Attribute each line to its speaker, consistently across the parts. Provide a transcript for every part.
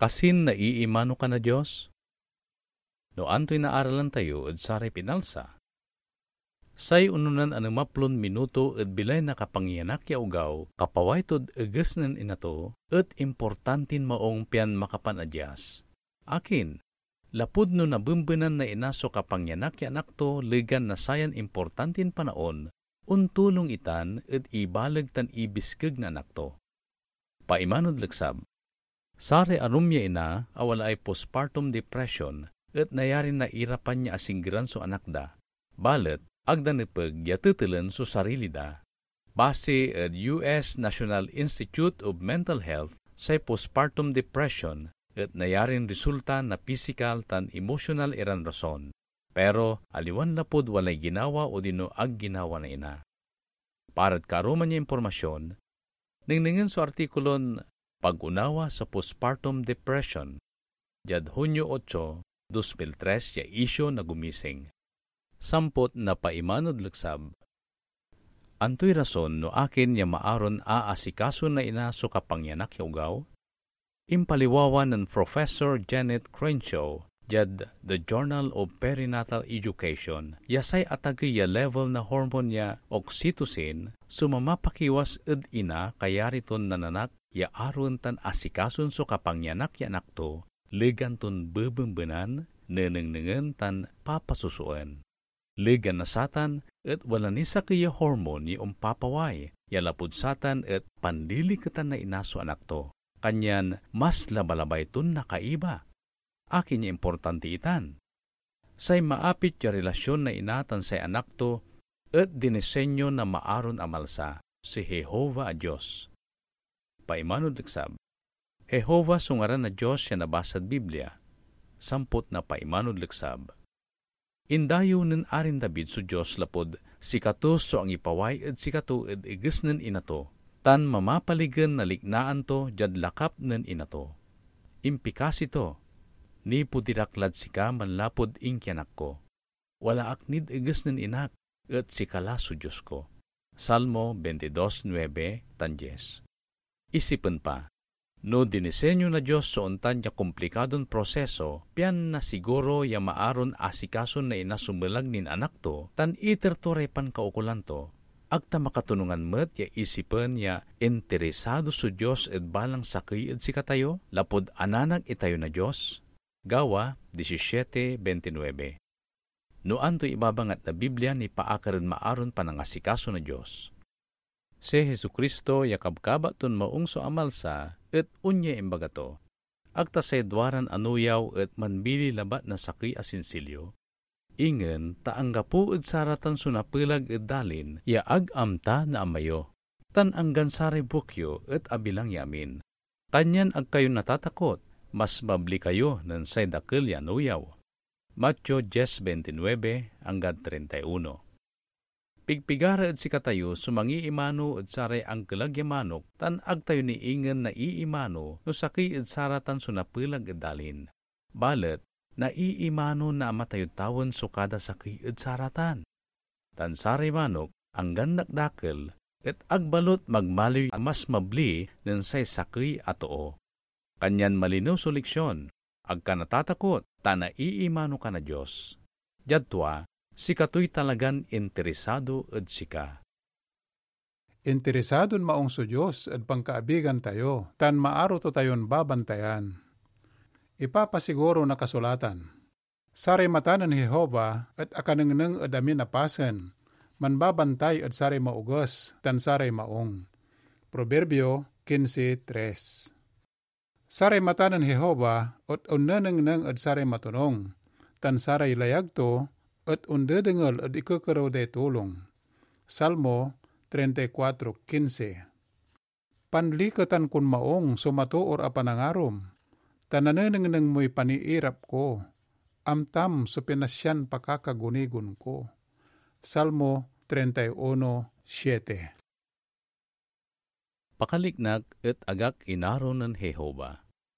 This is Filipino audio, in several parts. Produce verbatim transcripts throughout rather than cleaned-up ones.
Speaker 1: Kasin na iimano ka na Diyos? No anto'y naaralan tayo at saray pinalsa. Say ununan ang maplon minuto at bilay na kapangyanak ya ugaw, kapawaytod agasnan inato, at importantin maong pian makapanadyas. Akin, lapud no nabumbunan na inaso kapangyanak ya nakto, ligan na sayan importantin panaon, untulong itan at ibalag tan ibiskag na nakto. Paimanod lagsab. Sare arumya ina, awala ay postpartum depression, at nayarin na irapan niya asinggiran so anakda. Balet, agdanipag yatutilan so sarili da. Base at U S National Institute of Mental Health sa postpartum depression at nayarin resulta na physical tan emotional iran rason. Pero aliwan na pod walay ginawa o dino ag ginawa na ina. Parat karuman niya impormasyon, ningningen sa artikulon Pag-unawa sa postpartum depression, Jad Hunyo eight, two thousand three ya isyo na gumising. Sampot na paimanod laksab. Antoy rason no akin ya maaron aasikaso na ina so kapangyanak ya ugaw? Impaliwawan ng Professor Janet Crenshaw, Jad The Journal of Perinatal Education, yasay atagi ya level na hormone ya oxytocin, sumamapakiwas ed ina kayariton nananak ya aron tan asikason so kapangyanak ya nakto, ligan ton bebembenan, neneng-nengen tan papasusuan. Ligan na satan at wala ni sa kaya hormone ni umpapaway, yalapod satan at pandilikatan na inaso anak to. Kanyan mas labalabay ton nakaiba. Akin niya importante itan. Say maapit ya relasyon na inatan say anak to at dinisenyo na maaron amalsa si Jehovah a Diyos. Paimanod laksab. Jehovah sungaran na Diyos siya nabasad Biblia. Sampot na paimanod laksab. Indayo nen arin David so Diyos lapod, sikato so ang ipaway at sikato at igas nen inato, tan mamapaligan na liknaan to jad lakap nen inato. Impikas ito, ni pudiraklad sika manlapod ingkyanak ko. Wala aknid igas nen inak, at sikala so Diyos ko. Salmo twenty-two nine tan yes. Isipan pa, no dinisenyo na Diyos so untan niya komplikadong proseso, piyan na siguro ya maaron asikason na inasumelag nin anak to, tan itertore pan kaukulan to, agta makatunungan met ya isipan ya interesado so Diyos ed balang sakay ed sikatayo, lapod ananag itayo na Diyos. Gawa seventeen twenty-nine. No anto ibabangat na Biblia ni paakaran maaron panangasikaso na Diyos. Si Jesucristo yakabkaba ton maong so amalsa et unya imbagato. Agta sa edwaran anuyaw et manbili labat na sakri asinsilyo. Ingen taanggapu ed saratan sunapilag ed dalin ya agamta na amayo. Tan anggan sare bukyo et abilang yamin. Tanyan ag kayo natatakot, mas mabli kayo nan say dakil ya anuyaw. Matthew ten twenty-nine hanggang thirty-one. Pigpigara at sikatayo sumangi imano at saray ang kalagyamanok tan agtayo ni ingen na iimano no saki at saratan sunapilag at dalin. Balet, na iimano na amatayo tawon sukada saki at saratan. Tan saray manok ang gandak dakil at agbalot magmaliw mas mabli ng say sakri atoo. Kanyan malinaw so leksyon, agka natatakot ta na iimano ka na Diyos. Jadwa, si kato'y talagan interesado at sika.
Speaker 2: Interesadon maong so Diyos at pangkaabigan tayo, tan maaro to tayon babantayan. Ipapasiguro na kasulatan. Sare matanan Jehova at akanengneng adamin napasen, manbabantay at sare maugos, tan sare maong. Proverbio fifteen three. Sare matanan Jehova at unenengneng at sare matunong, tan sare layag to, at undedengal at ikakaraw de tulong. Salmo thirty-four fifteen. Panlikatan kun maong sumatuor a panangarom, tananeneng mo'y paniirap ko, amtam so pinasyan pakakagunigon ko. Salmo thirty-one seven.
Speaker 1: Pakaliknag at agak inaro ng Jehova.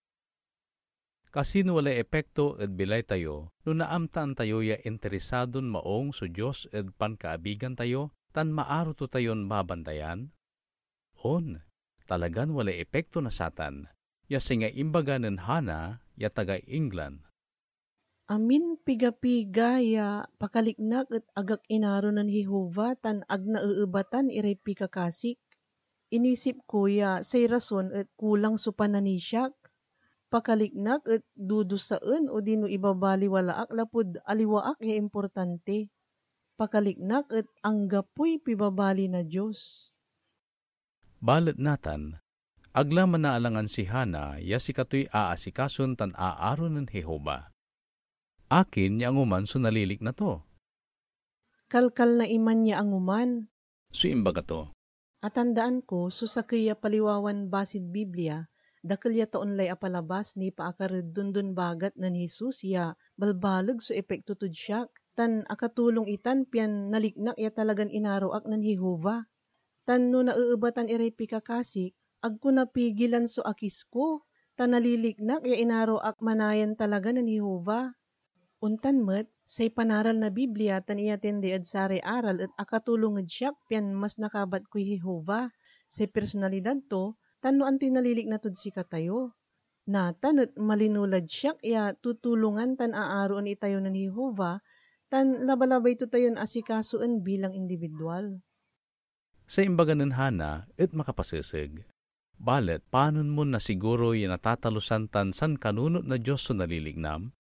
Speaker 1: Kasi wala epekto at bilay tayo, no naamtaan tayo ya interesadon maong so Diyos at pankaabigan tayo, tan maaro to tayon mabantayan? On, talagan wala epekto na satan, Yasi nga imbaga ng Hana, ya taga England.
Speaker 3: Amin piga-piga ya pakaliknak at agak inaro ng Jehova tan ag nauubatan iray pikakasik. Inisip ko ya say rason at kulang so pananisyak. Pakaliknak at dudusaan o dino ibabali walaak lapud aliwaak ya importante. Pakaliknak at anggapoy pibabali na Diyos.
Speaker 1: Balit natan, agla manaalangan si Hana, ya si katoy aasikason tan aaro ng Jehova. Akin niya anguman so nalilik na to.
Speaker 3: Kalkal na iman niya anguman.
Speaker 1: So imbaga to.
Speaker 3: Atandaan ko, so sa kaya paliwawan basid Biblia, dakil ya taon lay apalabas ni paakarad dundun bagat na ni Jesus ya balbalag so epekto tudsyak. Tan akatulong itan pian naliknak ya talagan inaroak ng Jehova. Tan no nauubatan iray pikakasik, ag ko napigilan so akis ko. Tan naliliknak ya inaroak manayan talaga ng Jehova. Untan met, say panaral na Biblia tan iatende ad sari aral at akatulong ad siyak pian mas nakabat ko Jehova. Say personalidad to, tan no antoy nalilik na tud si katayo. Natan at malinulad siyak ya tutulungan tan aaroon itayo ng Jehova, tan labalabay to tayon asikasuan bilang individual.
Speaker 1: Sa imbaga ng Hana, it makapasisig. Balet, panon mo na siguro yung natatalusan tan san kanunot na Diyos so nalilignam?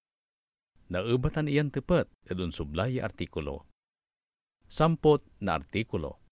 Speaker 1: Naubatan iyan tepet edun sublay artikulo. Sampot na artikulo.